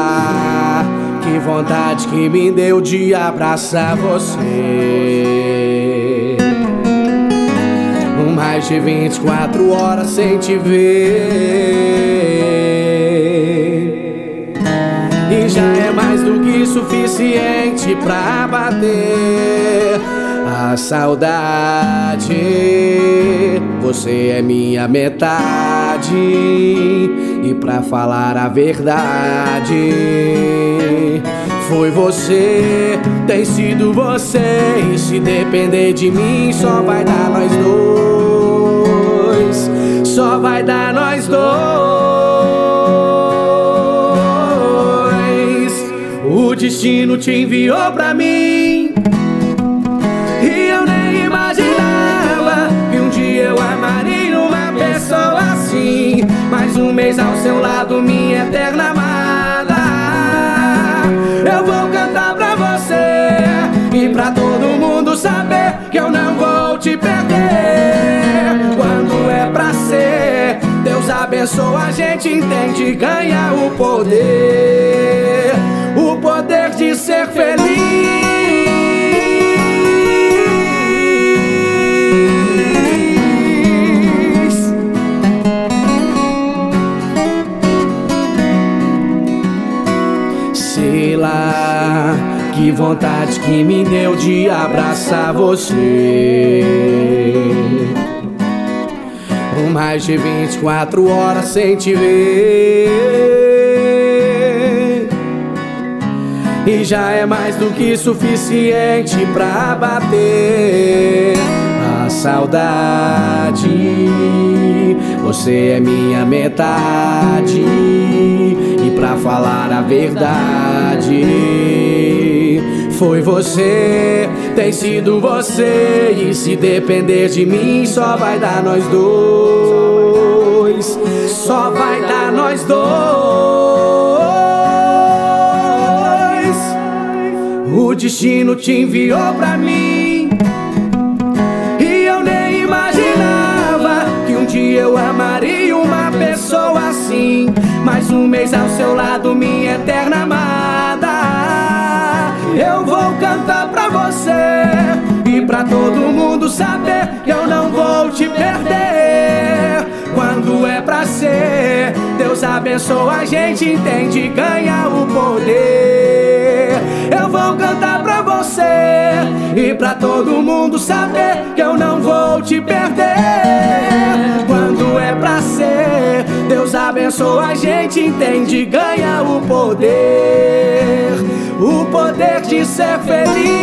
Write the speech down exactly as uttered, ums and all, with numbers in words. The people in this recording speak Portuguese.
lá, que vontade que me deu de abraçar você. Mais de vinte e quatro horas sem te ver, e já é mais do que suficiente pra bater a saudade. Você é minha metade, e pra falar a verdade, foi você, tem sido você. E se depender de mim, só vai dar nós dois, só vai dar nós dois. O destino te enviou pra mim, e eu nem imaginava que um dia eu amaria uma pessoa assim. Mais um mês ao seu lado, minha eterna amada. Eu vou cantar pra você e pra todo mundo saber que eu não vou te perder. Quando é pra ser, Deus abençoa, a gente entende, ganha o poder, o poder de ser feliz. Sei lá, que vontade que me deu de abraçar você. Por mais de vinte e quatro horas sem te ver, e já é mais do que suficiente pra bater a saudade. Você é minha metade, e pra falar a verdade, foi você, tem sido você. E se depender de mim, só vai dar nós dois, só vai dar nós dois. O destino te enviou pra mim, e eu nem imaginava que um dia eu amaria uma pessoa assim. Mais um mês ao seu lado, minha eterna amada. Eu vou cantar pra você e pra todo mundo saber que eu não vou te perder. Quando é pra ser, Deus abençoa, a gente entende, ganha o poder. Eu vou cantar pra você e pra todo mundo saber que eu não vou te perder. Quando é pra ser, Deus abençoa, a gente entende, ganha o poder, o poder de ser feliz.